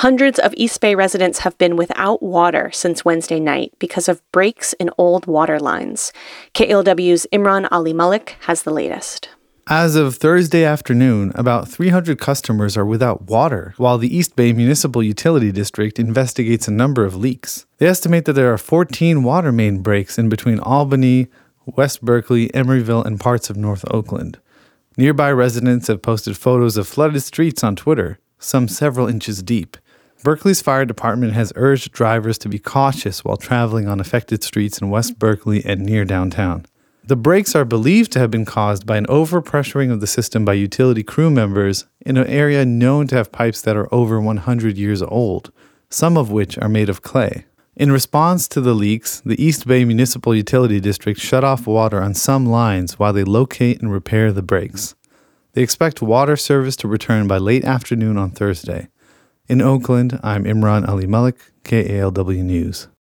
Hundreds of East Bay residents have been without water since Wednesday night because of breaks in old water lines. KALW's Imran Ali Malik has the latest. As of Thursday afternoon, about 300 customers are without water, while the East Bay Municipal Utility District investigates a number of leaks. They estimate that there are 14 water main breaks in between Albany, West Berkeley, Emeryville, and parts of North Oakland. Nearby residents have posted photos of flooded streets on Twitter, some several inches deep. Berkeley's fire department has urged drivers to be cautious while traveling on affected streets in West Berkeley and near downtown. The breaks are believed to have been caused by an overpressuring of the system by utility crew members in an area known to have pipes that are over 100 years old, some of which are made of clay. In response to the leaks, the East Bay Municipal Utility District shut off water on some lines while they locate and repair the breaks. They expect water service to return by late afternoon on Thursday. In Oakland, I'm Imran Ali Malik, KALW News.